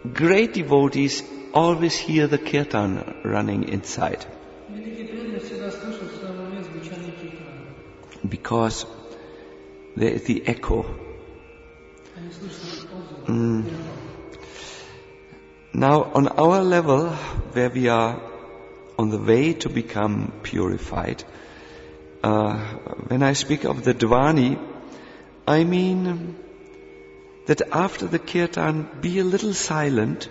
great devotees always hear the kirtan running inside. Because there is the echo. Now, on our level, where we are on the way to become purified, when I speak of the Dhvani, I mean that after the kirtan, be a little silent.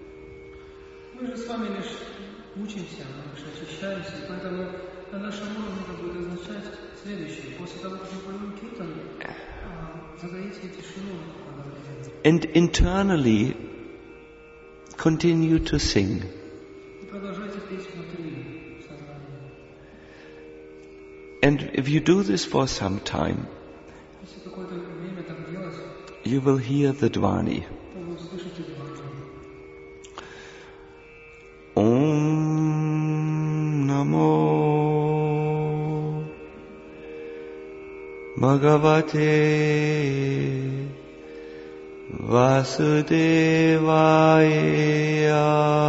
And internally continue to sing. And if you do this for some time, you will hear the Dhvani. Om Namo Bhagavate Vasudevaya.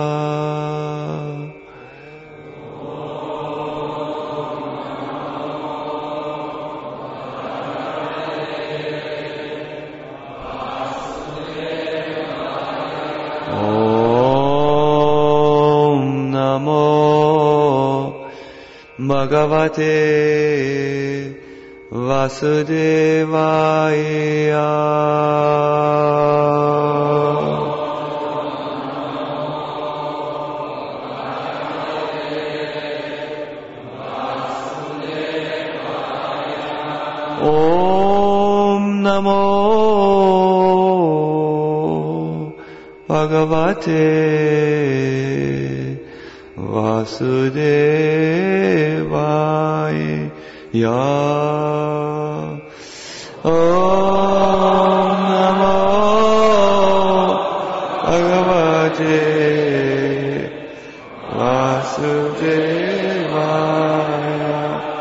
Om Namo Bhagavate Vasudevaya. Om Namo Bhagavate Vasudevaya. Om Namo Bhagavate Vasudevaya.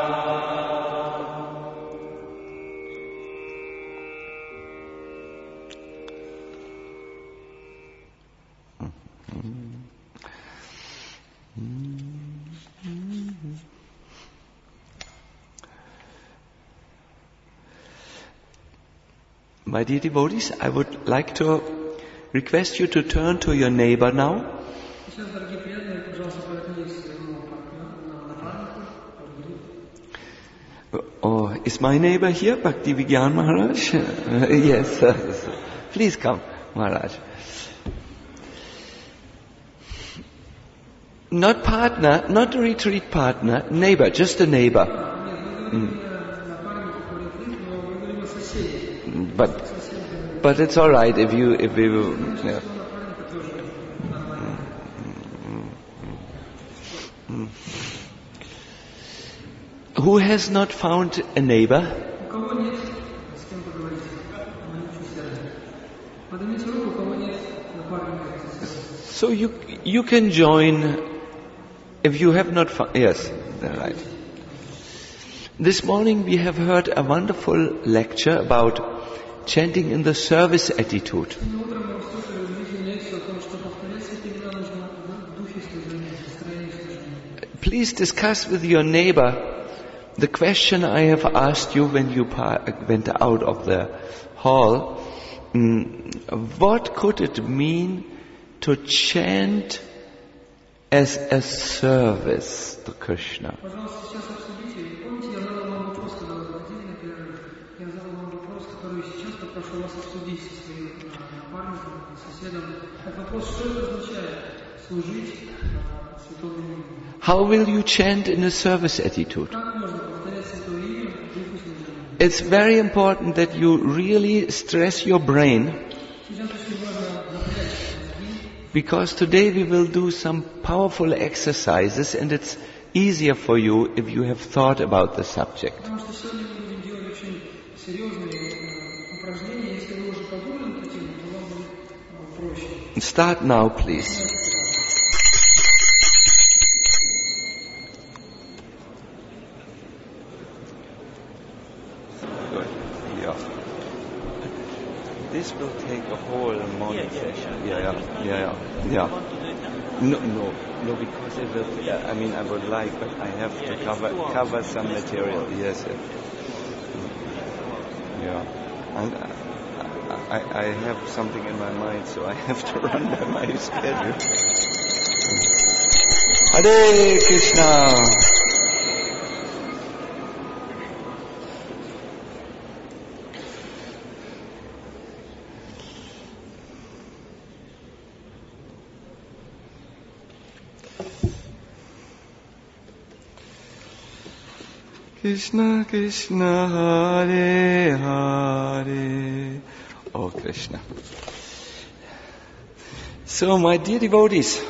My dear devotees, I would like to request you to turn to your neighbor now. Oh, is my neighbor here, Bhakti Vigyan Maharaj? Yes, please come, Maharaj. Not partner, not a retreat partner, neighbor, just a neighbor. But it's all right if we yeah. Who has not found a neighbor? So you can join if you have not found. Yes, right. This morning we have heard a wonderful lecture about chanting in the service attitude. Please discuss with your neighbor the question I have asked you when you went out of the hall. What could it mean to chant as a service to Krishna? How will you chant in a service attitude? It's very important that you really stress your brain, because today we will do some powerful exercises and it's easier for you if you have thought about the subject. Start now, please. This will take a whole morning session. Yeah. No, because it will, I mean, I would like, but I have to cover some material. Yes. Yeah. And I have something in my mind, so I have to run by my schedule. Hare Krishna. Krishna Krishna Hare Hare. Oh Krishna. So my dear devotees,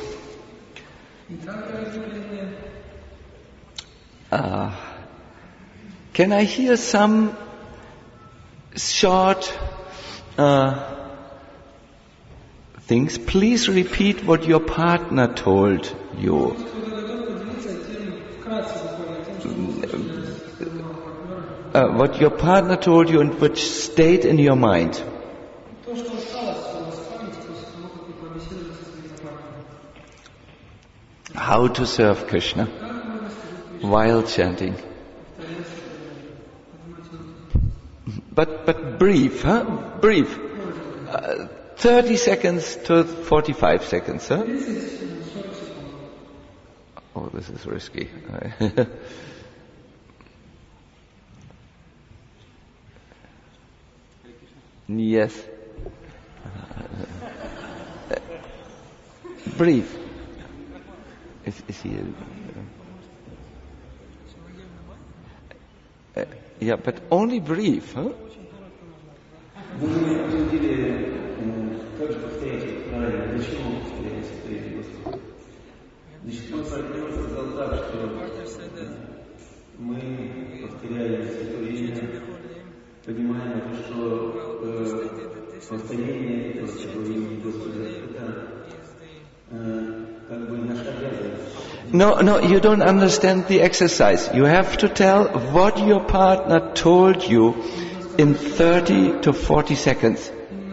can I hear some short things? Please repeat what your partner told you. What your partner told you and which stayed in your mind. How to serve Krishna while chanting. But brief, huh? Brief. 30 seconds to 45 seconds, huh? Oh, this is risky. Yes. Brief. Is he? Yeah, but only brief, huh? No, you don't understand the exercise. You have to tell what your partner told you in 30 to 40 seconds.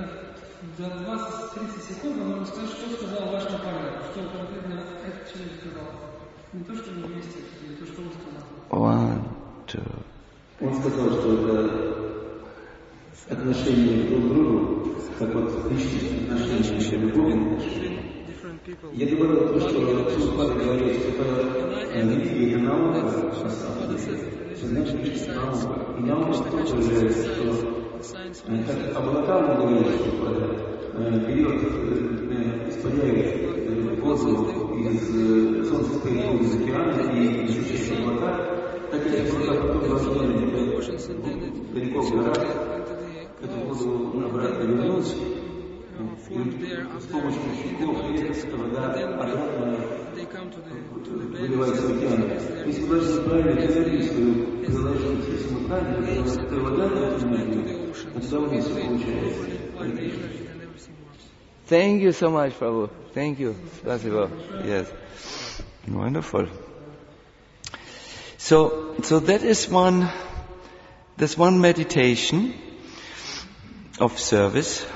1, 2. Он сказал, что это отношение друг к другу, как вот личные отношения, любовные отношения. Я добавил то, что Прабхупада говорит, что это религия, это наука, на самом деле. Это значит, наука. И наука тоже является, что как Абхатам говорит, что берет, испаряет воздух из солнца приходит из океана и изучает облака, так эти облака потом должны далеко в горах эту воду обратно вернуть. И с помощью щитов эта вода обратно выливается в океан. Если вы должны правильно энергию свою заложить, если мы правильно, то вода на эту энергию, тогда у нас все получается. Thank you so much, Prabhu. Thank you. Spasibo. Yes. Wonderful. So that is one meditation of service.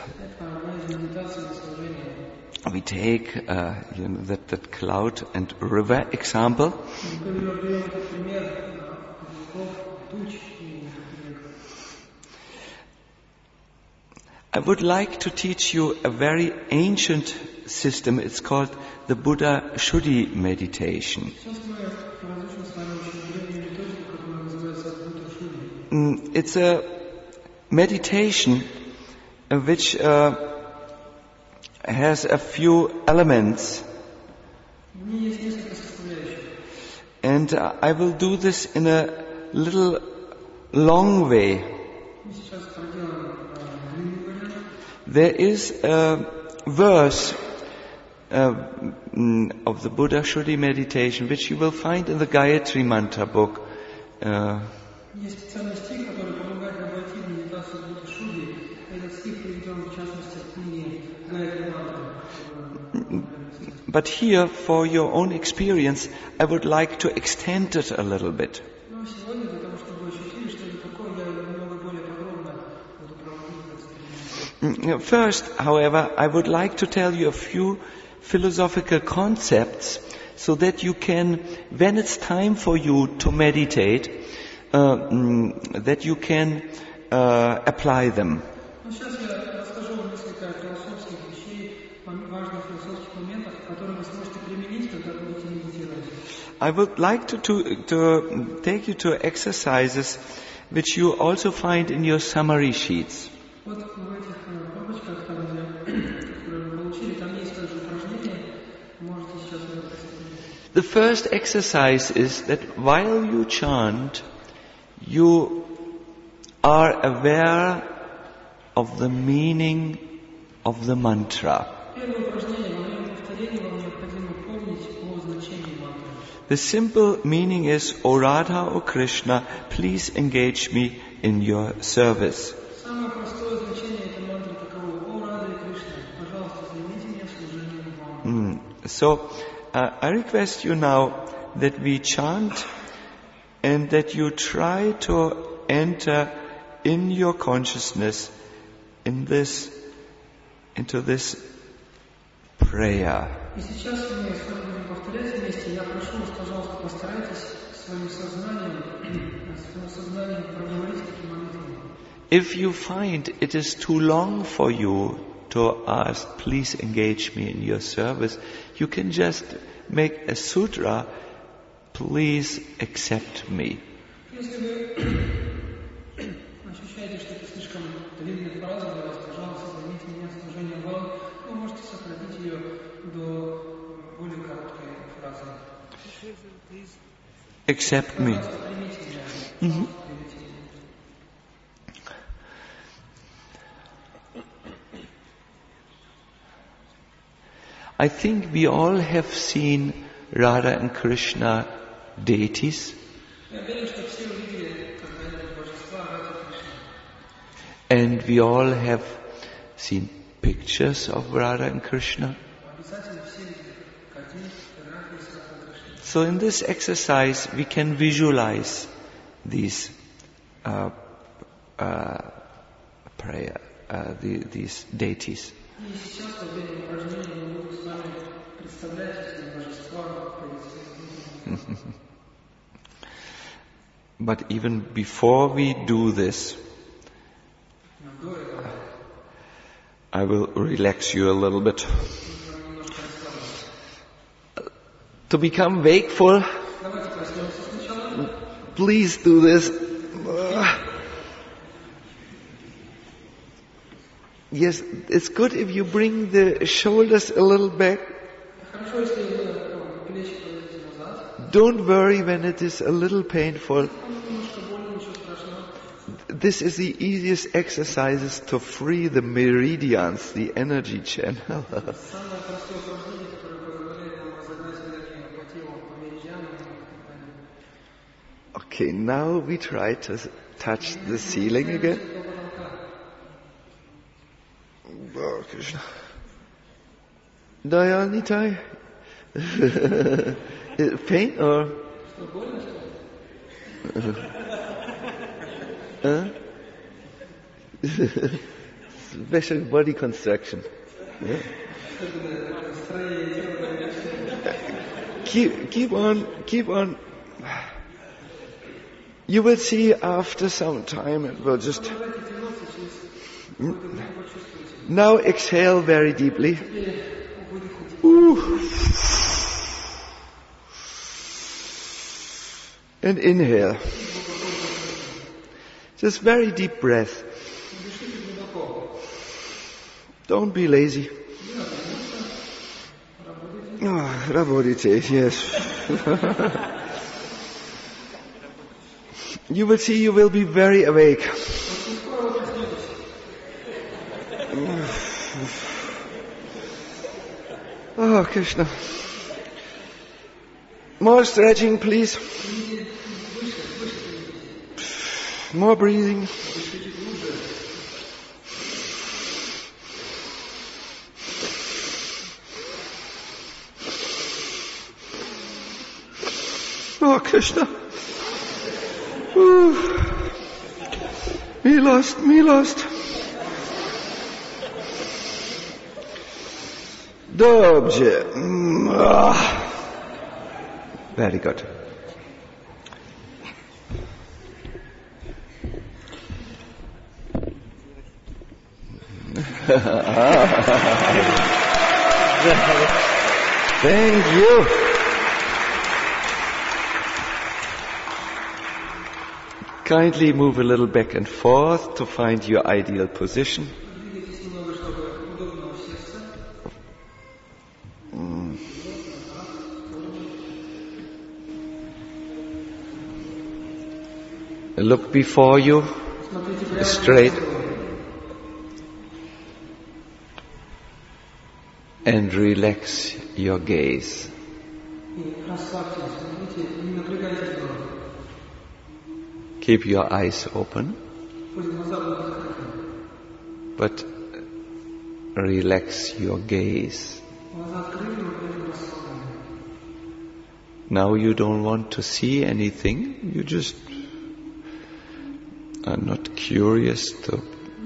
We take, that cloud and river example. I would like to teach you a very ancient system. It's called the Buddha Shuddhi meditation. It's a meditation which has a few elements. And I will do this in a little long way. There is a verse of the Buddha Shuddhi meditation which you will find in the Gayatri Mantra book. But here, for your own experience, I would like to extend it a little bit. First, however, I would like to tell you a few philosophical concepts so that you can, when it's time for you to meditate, that you can apply them. Ну, сейчас я расскажу вам несколько философских вещей, важных философских моментов, которые вы сможете применить, когда будете медитировать. I would like to take you to exercises which you also find in your summary sheets. Вот в этих папочках, которые вы получили, там есть также упражнения, можете сейчас это посмотреть. The first exercise is that while you chant, you are aware of the meaning of the mantra. Первое упражнение, во время повторения вам необходимо помнить о значении мантры. The simple meaning is, O Radha, O Krishna, please engage me in your service. Самое простое значение этой мантры таково: О Рада и Кришна, пожалуйста, займите меня служением вам. So, I request you now that we chant and that you try to enter in your consciousness into this prayer. И сейчас мы с вами будем повторять вместе. Я прошу вас, пожалуйста, постарайтесь своим сознанием проговорить эти молитвы. If you find it is too long for you to ask, please engage me in your service, you can just make a sutra, please accept me. Если вы ощущаете, что это слишком длинная фраза для вас, пожалуйста, займите меня служением вам, вы можете сократить ее до более короткой фразы. Accept me. Пожалуйста, примите меня. Примите меня. I think we all have seen Radha and Krishna deities. Я верю, что все увидели когда-нибудь божества Радха и Кришны. And we all have seen pictures of Radha and Krishna. Обязательно все видели картинки, фотографии с Радхой и Кришной. So in this exercise we can visualize these these deities. И сейчас во время упражнения мы будем с вами представлять эти божества перед собой. But even before we do this, Но до этого I will relax you a little bit. нужно немножко расслабиться. To become wakeful, Давайте проснемся сначала. please do this. Yes, it's good if you bring the shoulders a little back. Хорошо, если вы плечи поведете назад. Don't worry when it is a little painful. Немножко больно, ничего страшного. This is the easiest exercises to free the meridians, the energy channel. Самое простое упражнение, которое позволяет вам разогнать энергию по телу, по меридианам. Okay, now we try to touch the ceiling again. Oh, Krishna. Dayanitai. Pain or? Special body construction. Yeah. Keep on. You will see after some time it will just... Now exhale very deeply. Ooh. And inhale. Just very deep breath. Don't be lazy. Oh, Rabodite, yes. You will see you will be very awake. Oh, Krishna. More stretching, please. More breathing. Oh, Krishna. Ooh. Me lost. Dobrze. Very good. Thank you. Kindly move a little back and forth to find your ideal position. Look before you, straight, and relax your gaze. Keep your eyes open, but relax your gaze. Now you don't want to see anything, you just are not curious to...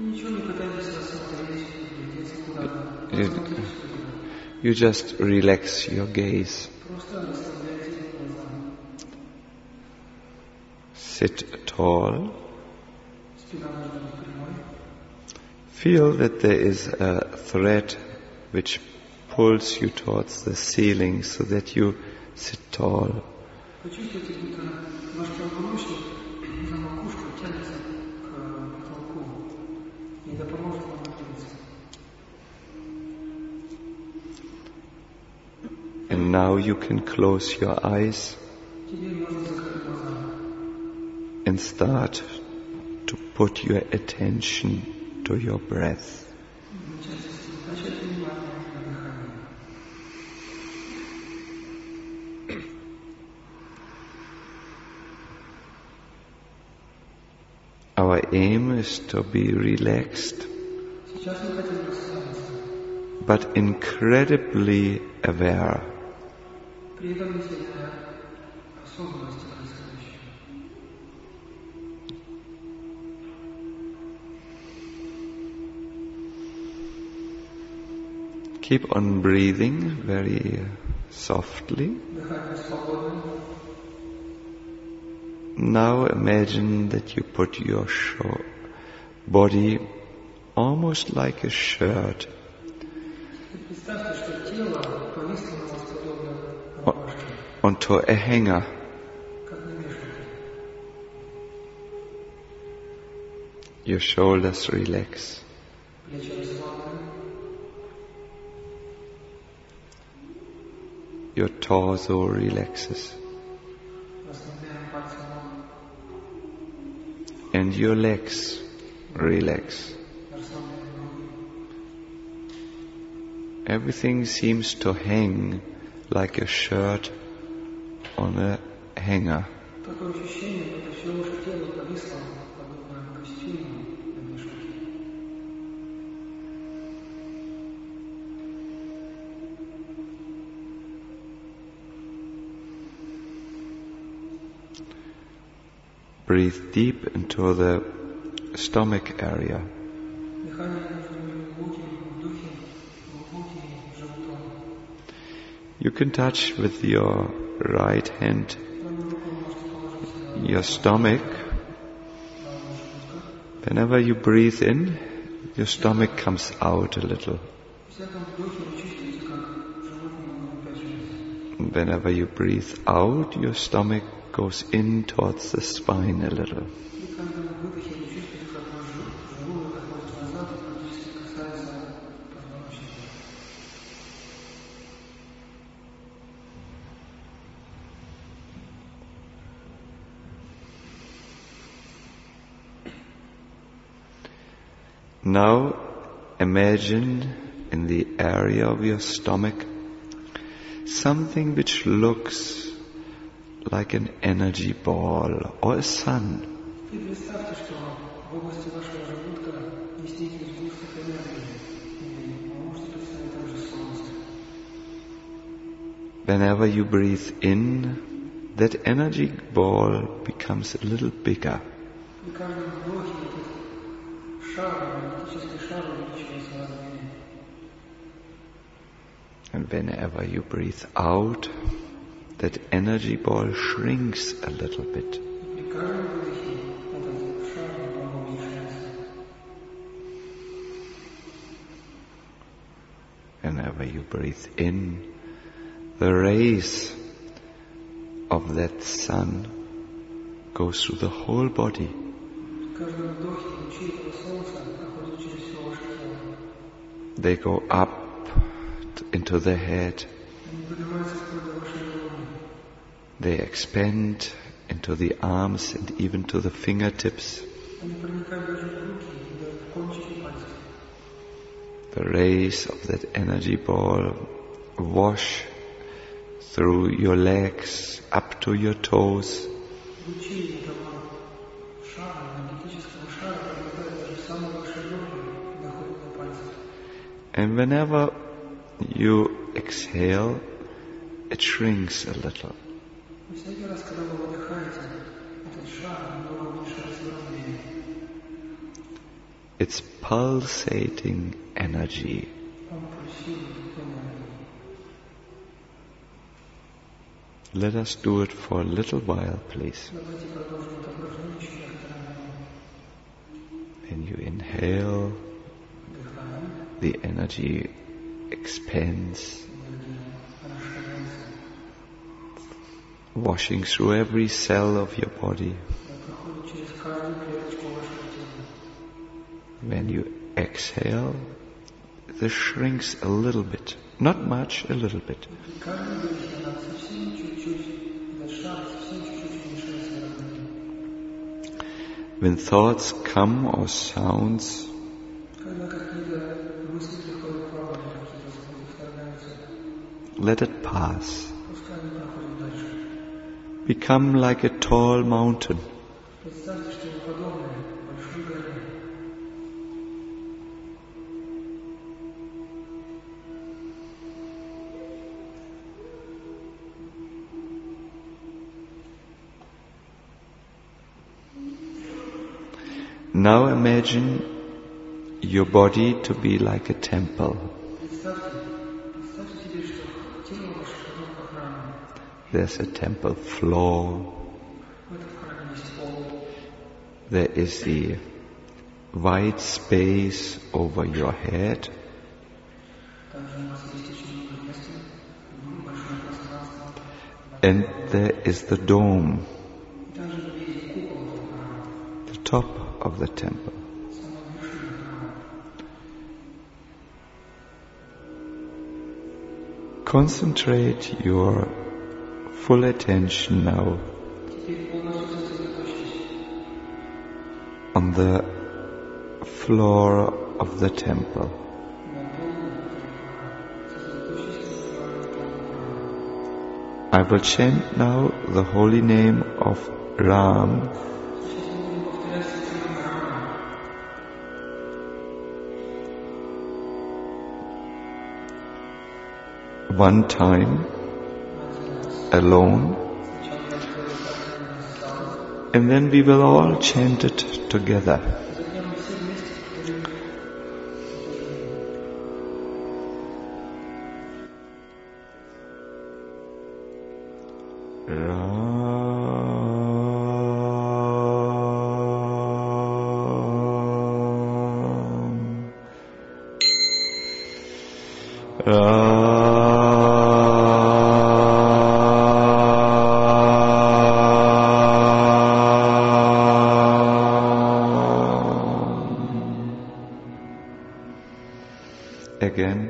You just relax your gaze. Sit tall. Feel that there is a thread which pulls you towards the ceiling so that you sit tall. And now you can close your eyes and start to put your attention to your breath. Our aim is to be relaxed, but incredibly aware. Keep on breathing very softly. Now imagine that you put your body almost like a shirt onto a hanger. Your shoulders relax. Your torso relaxes. And your legs relax. Everything seems to hang like a shirt on a hanger. Breathe deep into the stomach area. You can touch with your right hand your stomach. Whenever you breathe in, your stomach comes out a little. And whenever you breathe out, your stomach goes in towards the spine a little. Now imagine in the area of your stomach something which looks like an energy ball or a sun. Whenever you breathe in, that energy ball becomes a little bigger. And whenever you breathe out, that energy ball shrinks a little bit. Whenever you breathe in, the rays of that sun goes through the whole body. They go up into the head. They expand into the arms and even to the fingertips. The rays of that energy ball wash through your legs up to your toes. And whenever you exhale, it shrinks a little. It's pulsating energy. Let us do it for a little while, please. When you inhale, the energy expands, washing through every cell of your body. When you exhale, this shrinks a little bit. Not much, a little bit. When thoughts come or sounds, let it pass. Become like a tall mountain. Now imagine your body to be like a temple. There's a temple floor. There is the wide space over your head. And there is the dome, the top of the temple. Concentrate your full attention now on the floor of the temple. I will chant now the holy name of Ram. One time, alone, and then we will all chant it together. Again.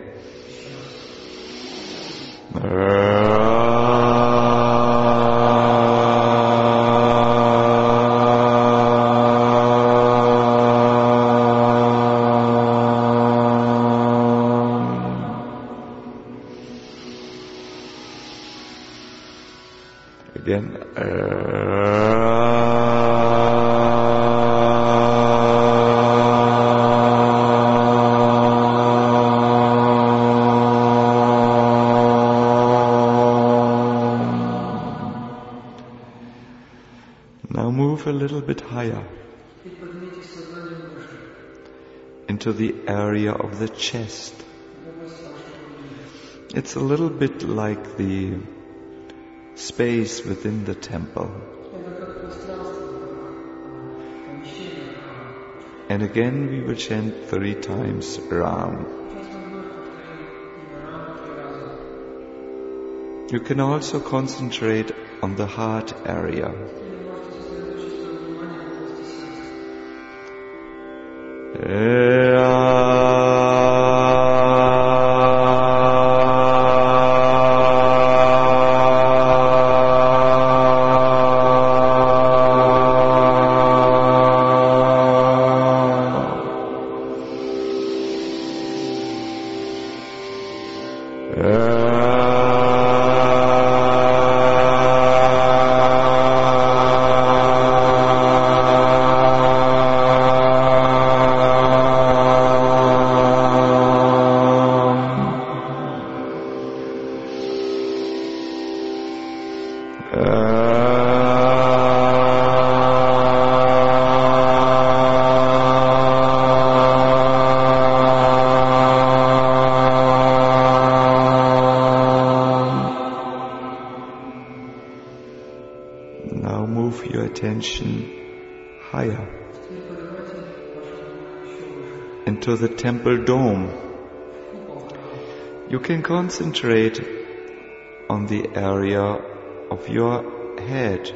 Again. Now move a little bit higher into the area of the chest. It's a little bit like the space within the temple. And again we will chant 3 times Ram. You can also concentrate on the heart area. Now move your attention higher into the temple dome. You can concentrate on the area of your head.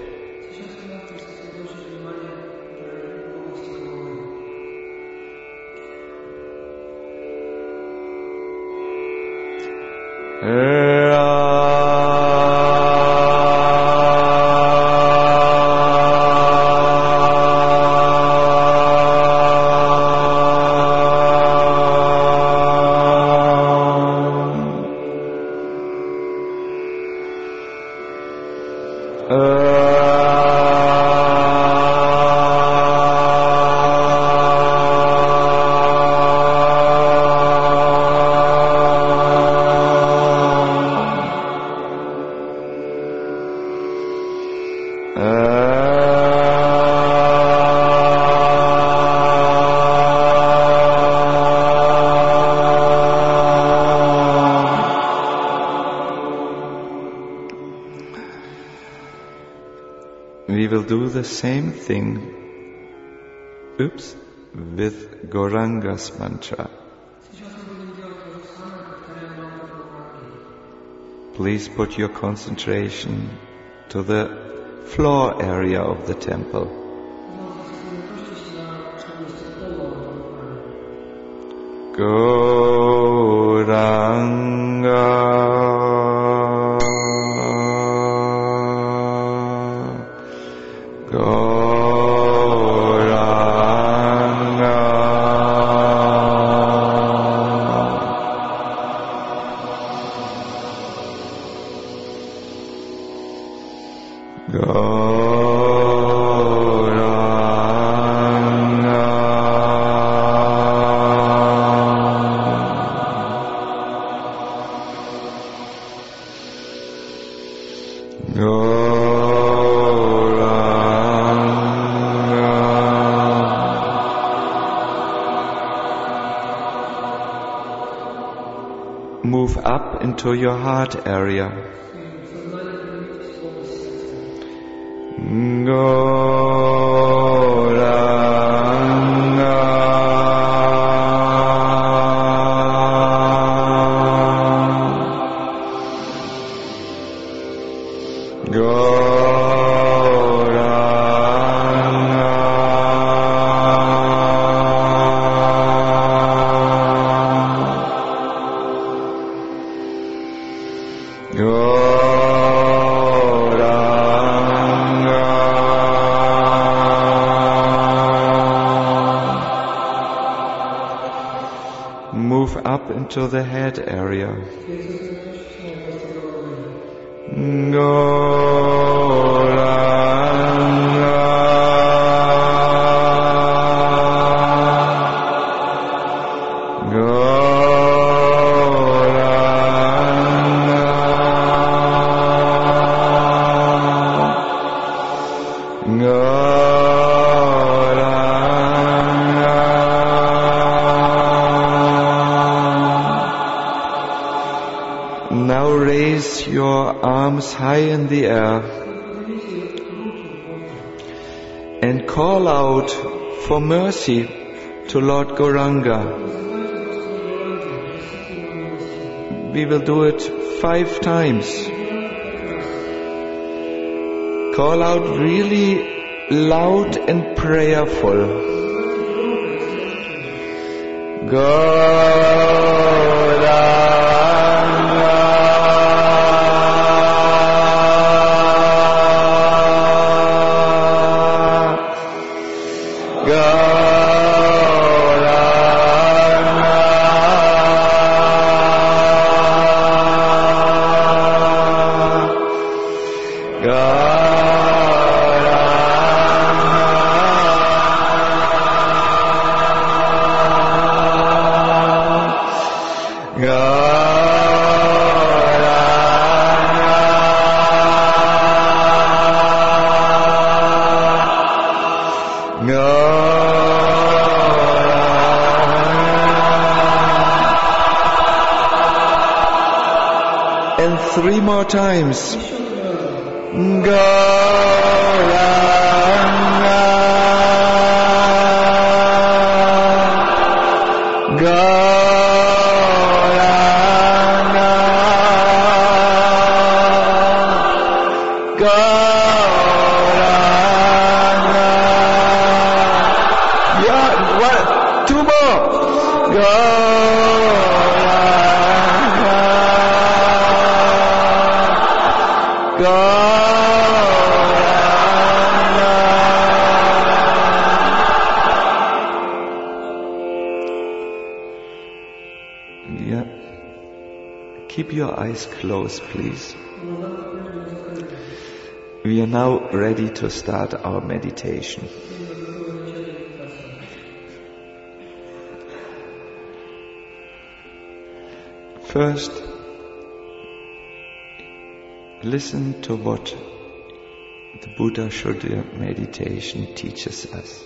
We will do the same thing, with Gauranga's mantra. Please put your concentration to the floor area of the temple. Gauranga. Move up into your heart area. Move up into the head area. now raise your arms high in the air and call out for mercy to Lord Gauranga. We will do it 5 times. Call out really loud and prayerful. And 3 more times. Gauranga, Gauranga, Gauranga. Yeah, 2 more. Yeah. Keep your eyes closed, please. We are now ready to start our meditation. First, listen to what the Buddha Shuddha meditation teaches us.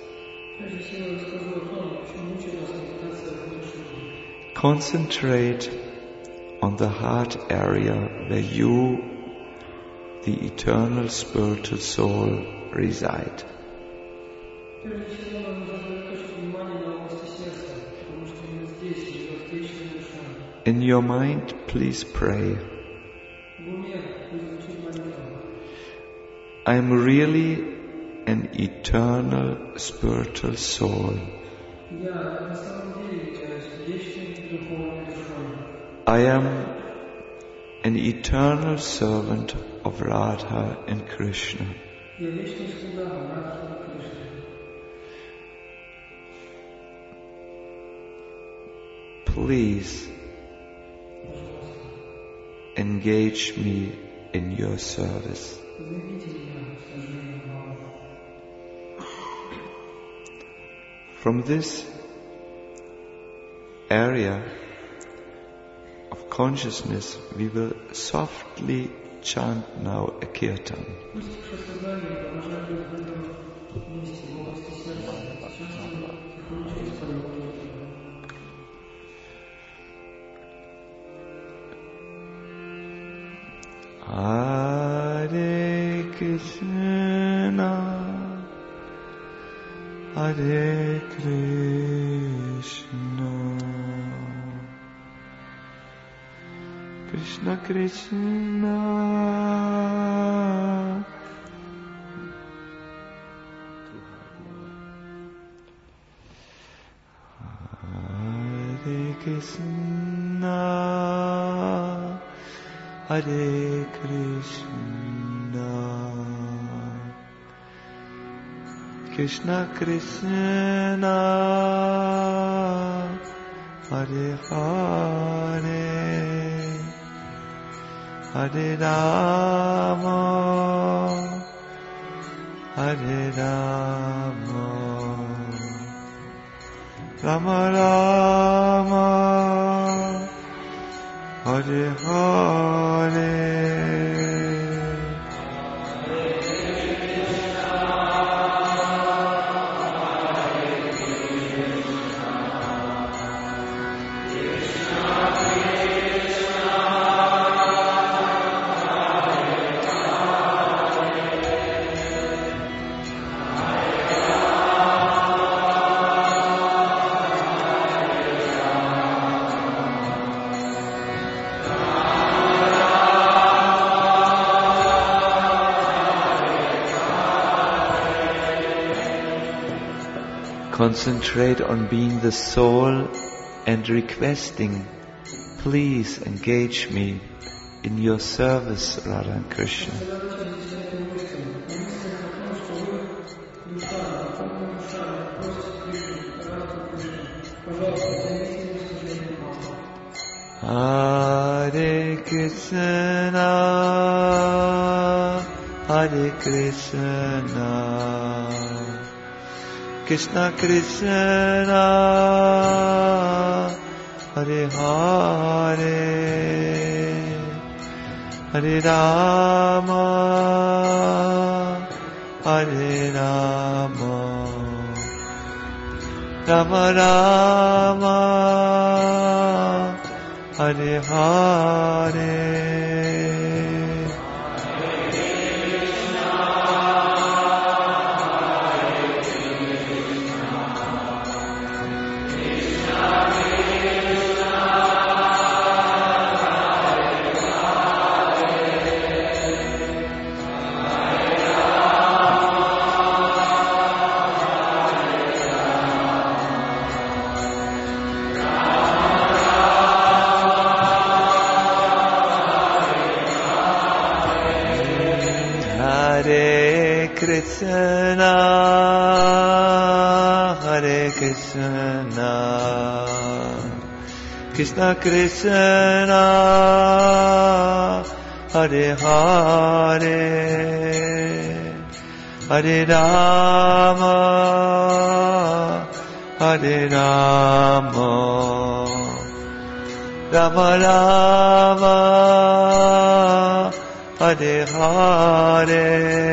Concentrate on the heart area where you, the eternal spiritual soul, reside. In your mind, please pray. I am really an eternal spiritual soul. I am an eternal servant of Radha and Krishna. Please engage me in your service. From this area of consciousness, we will softly chant now a kirtan. Hare Krishna, Hare Krishna, Krishna Krishna, Hare Krishna, Hare Krishna, Krishna Krishna, Hare Hare, Hare Rama, Hare Rama, Rama Rama, Hare Hare. concentrate on being the soul and requesting, please engage me in your service, Radha and Krishna. Hare Krishna, Hare Krishna, Krishna Krishna, Hare Hare, Hare Rama, Hare Rama, Rama Rama, Hare Hare. Hare Krishna, Hare Krishna, Krishna Krishna, Hare Hare, Hare Rama, Hare Rama, Rama Rama, Hare Hare.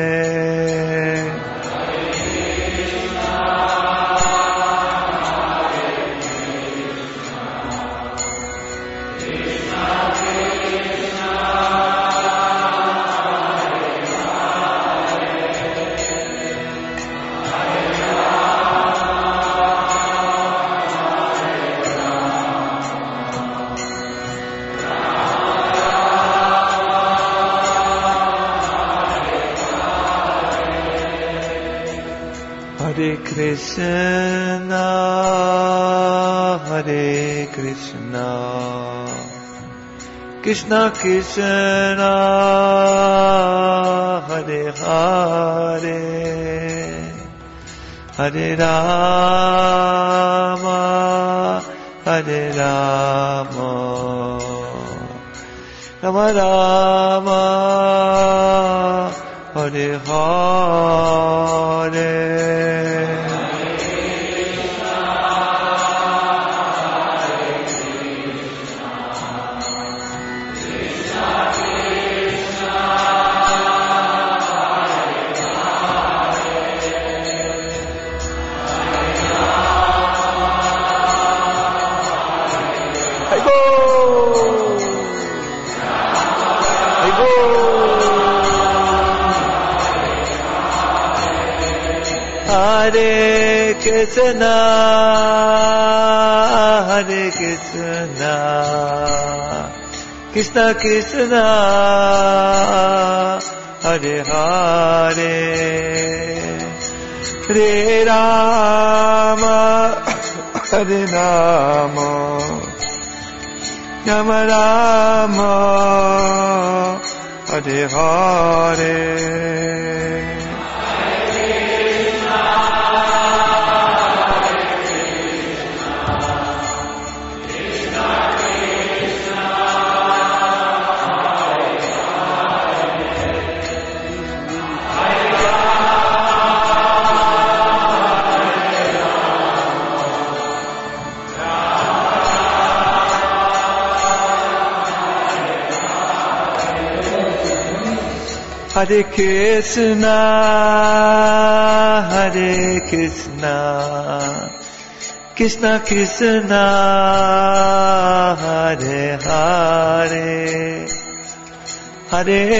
Hare Krishna, Hare Krishna, Krishna Krishna, Hare Hare, Hare Rama, Hare Rama, Rama Rama, Hare Hare. Hare Krishna, Hare Krishna, Krishna Krishna, Hare Hare, Hare Rama, Hare Rama, Rama Rama, Hare Hare. Hare Krishna, Hare Krishna, Krishna Krishna, Hare Hare, Hare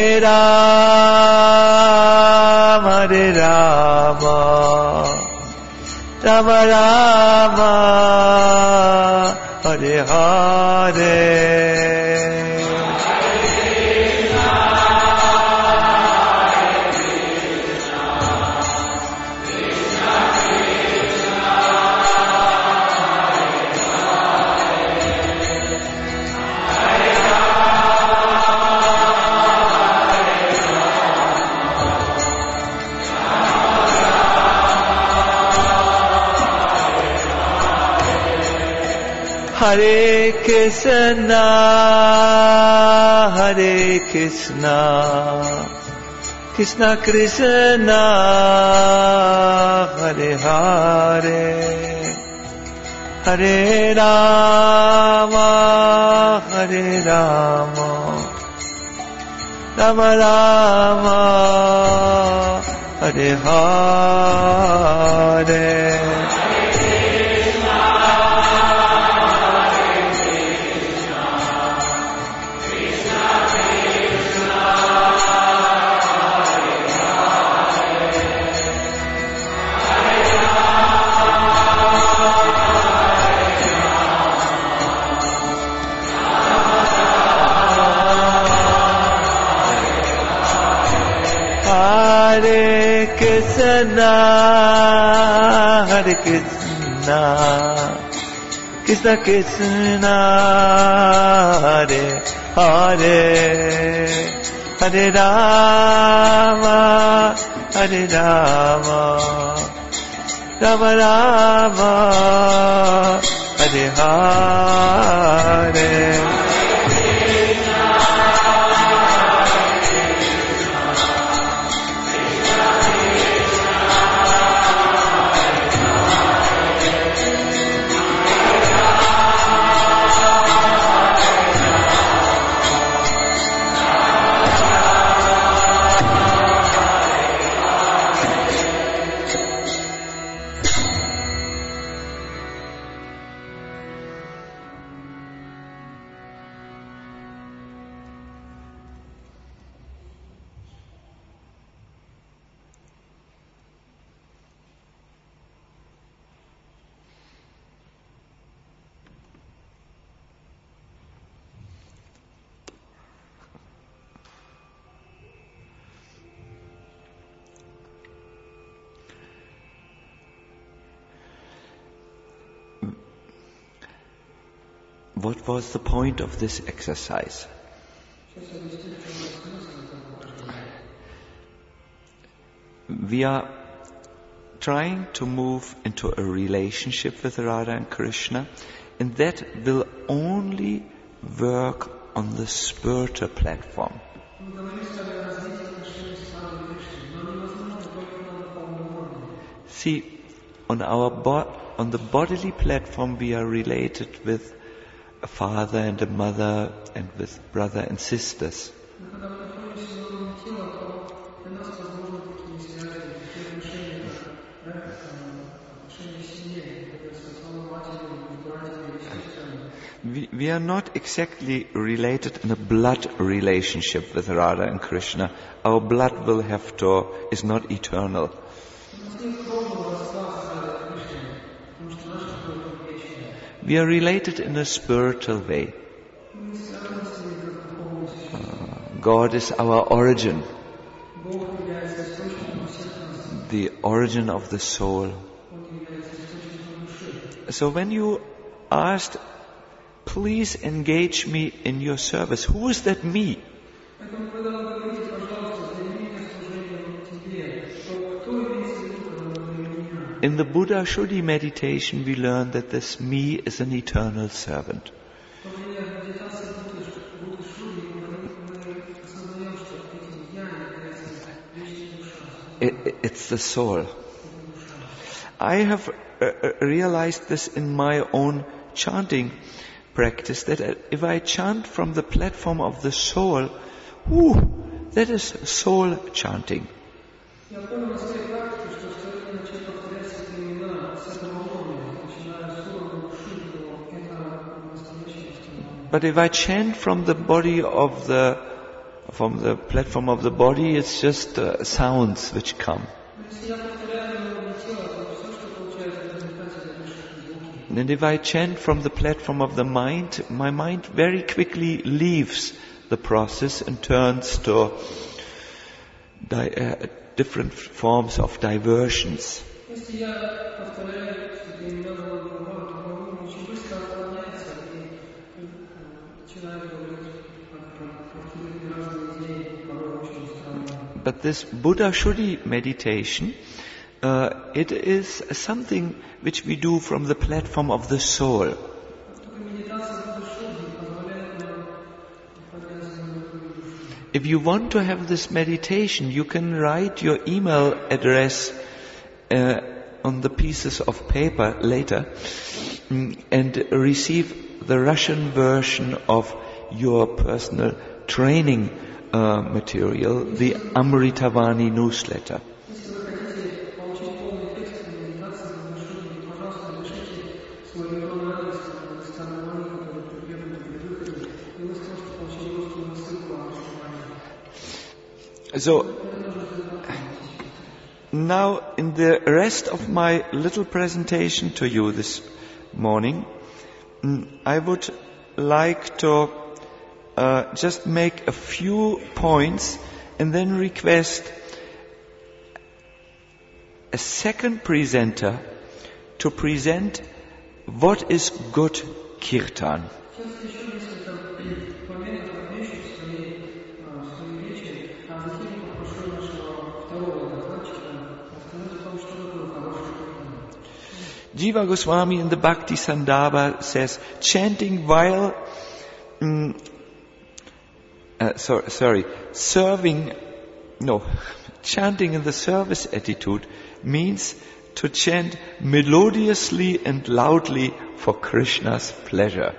Rama, Hare Rama, Rama Rama, Hare Hare. Hare Krishna, Hare Krishna, Krishna Krishna, Hare Hare, Hare Rama, Hare Rama, Rama Rama, Hare Hare. Hare Krishna, Hare Krishna, Krishna Krishna, Hare Hare, Hare Rama, Hare Rama, Rama Rama, Hare Hare. What was the point of this exercise? We are trying to move into a relationship with Radha and Krishna, and that will only work on the spiritual platform. See, on the bodily platform we are related with a father and a mother and with brother and sisters. We are not exactly related in a blood relationship with Radha and Krishna. Our blood is not eternal. We are related in a spiritual way. God is our origin, the origin of the soul. So when you asked, please engage me in your service, who is that me? In the Buddha Shuddhi meditation we learn that this me is an eternal servant. It's the soul. I have realized this in my own chanting practice, that if I chant from the platform of the soul, that is soul chanting. But if I chant from the platform of the body, it's just sounds which come. And if I chant from the platform of the mind, my mind very quickly leaves the process and turns to different forms of diversions. But this Buddha Shuddhi meditation, it is something which we do from the platform of the soul. if you want to have this meditation, you can write your email address on the pieces of paper later and receive the Russian version of your personal training material, the Amritavani newsletter. So, now in the rest of my little presentation to you this morning, I would like to just make a few points and then request a second presenter to present what is good kirtan. Jiva Goswami in the Bhakti Sandarbha says, chanting while, chanting in the service attitude means to chant melodiously and loudly for Krishna's pleasure.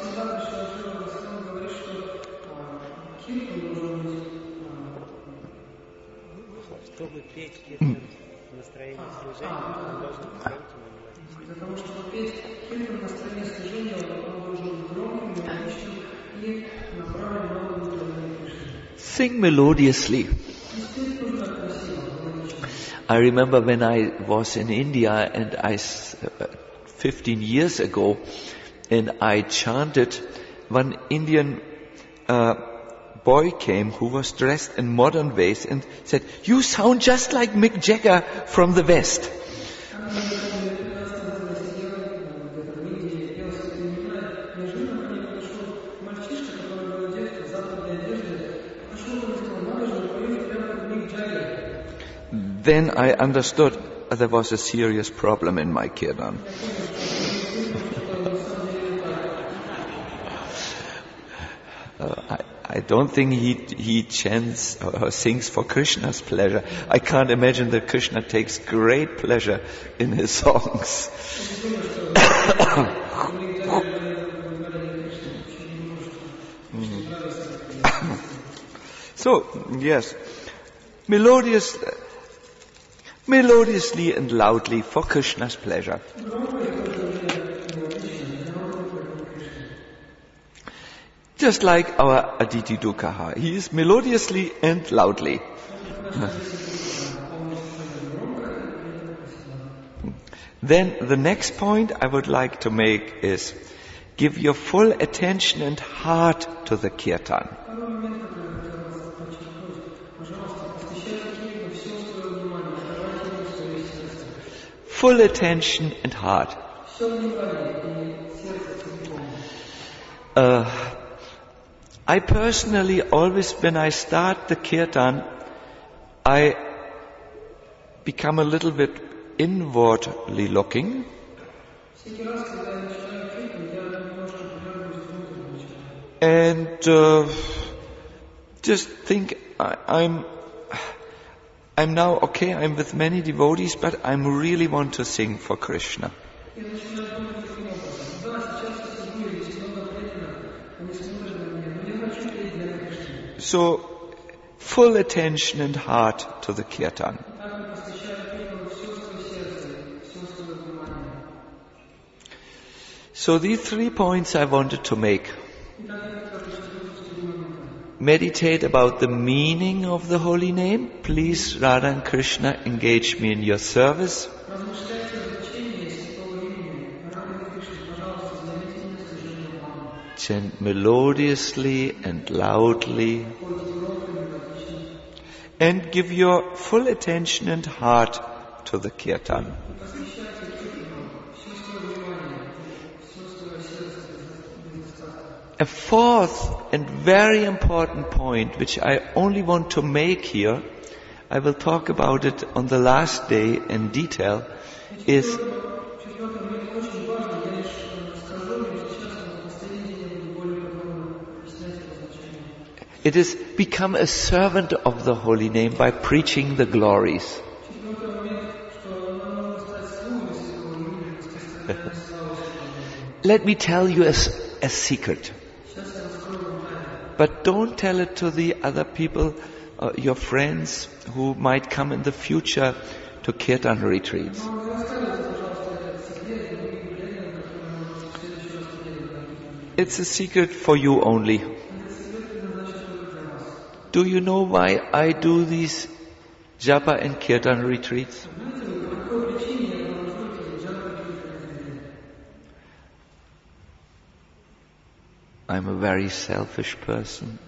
Sing melodiously. I remember when I was in India and 15 years ago, and I chanted, one Indian boy came who was dressed in modern ways and said, "You sound just like Mick Jagger from the West." Then I understood there was a serious problem in my kirtan. I don't think he chants or sings for Krishna's pleasure. I can't imagine that Krishna takes great pleasure in his songs. So, yes, melodiously and loudly for Krishna's pleasure. Just like our Aditi Dukaha, he is melodiously and loudly. Then the next point I would like to make is, give your full attention and heart to the kirtan. Full attention and heart. I personally always, when I start the kirtan, I become a little bit inwardly looking. And just think, I'm now okay, I'm with many devotees, but I really want to sing for Krishna. So, full attention and heart to the kirtan. So these 3 points I wanted to make. Meditate about the meaning of the holy name. Please, Radha and Krishna, engage me in your service. Chant melodiously and loudly. And give your full attention and heart to the kirtan. A fourth and very important point, which I only want to make here, I will talk about it on the last day in detail, is It is become a servant of the holy name by preaching the glories. Let me tell you a secret. But don't tell it to the other people, your friends who might come in the future to Kirtan retreats. It's a secret for you only. Do you know why I do these Japa and Kirtan retreats? I'm a very selfish person.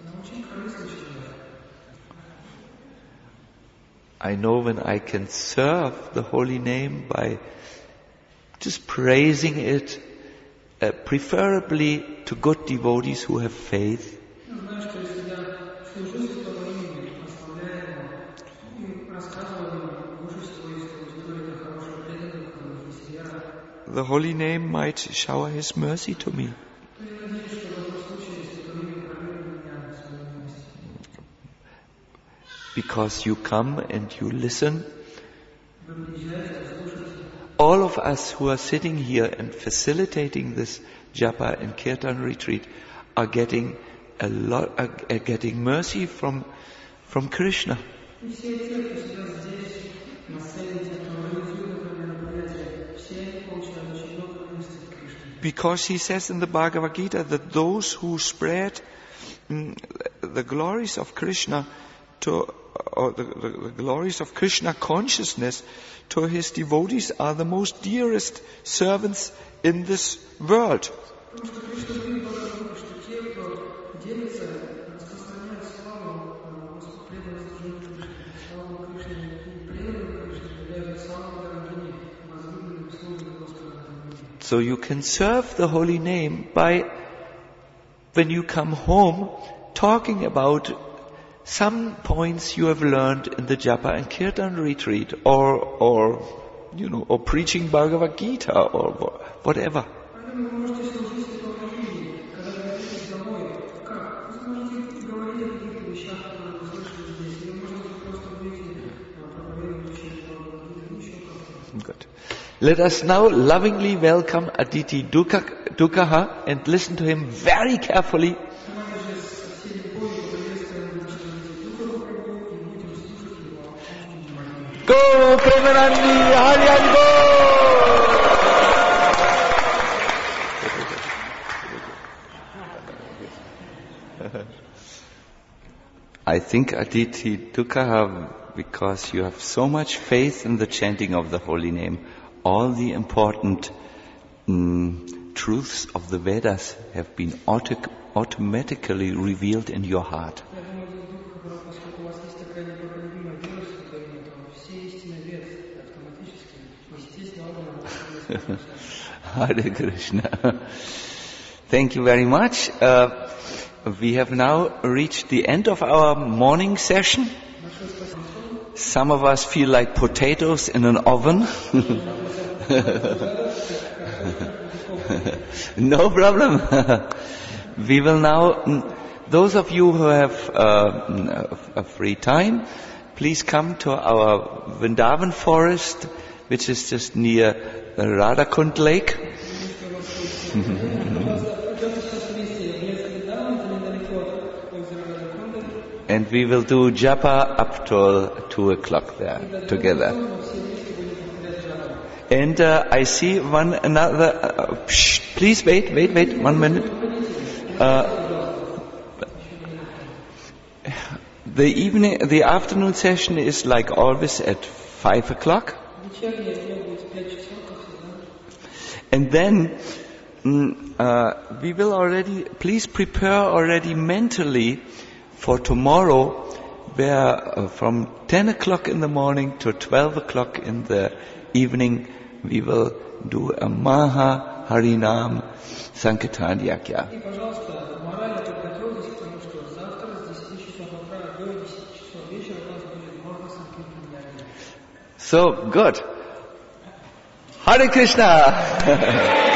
I know when I can serve the holy name by just praising it, preferably to good devotees who have faith. The holy name might shower His mercy to me. Because you come and you listen. All of us who are sitting here and facilitating this Japa and Kirtan retreat are getting getting mercy from Krishna. Because He says in the Bhagavad Gita that those who spread the glories of Krishna the glories of Krishna consciousness to His devotees are the most dearest servants in this world. So you can serve the holy name by, when you come home, talking about some points you have learned in the Japa and Kirtan retreat, or preaching Bhagavad Gita, or whatever. Good. Let us now lovingly welcome Aditi Dukaha and listen to him very carefully. Go, Premanandi, Hari Hari Go! I think Aditi Dukaha, because you have so much faith in the chanting of the holy name, all the important truths of the Vedas have been automatically revealed in your heart. Hare Krishna. Thank you very much. We have now reached the end of our morning session. Some of us feel like potatoes in an oven. No problem. We will now, those of you who have a free time, please come to our Vrindavan forest, which is just near Radhakund Lake. And we will do japa up till 2 o'clock there together. And I see another. Please wait 1 minute. The afternoon session is like always at 5 o'clock. And then we will please prepare already mentally for tomorrow, where from 10 o'clock in the morning to 12 o'clock in the evening, we will do a Maha Harinam Sankirtan Yajna. So, good. Hare Krishna!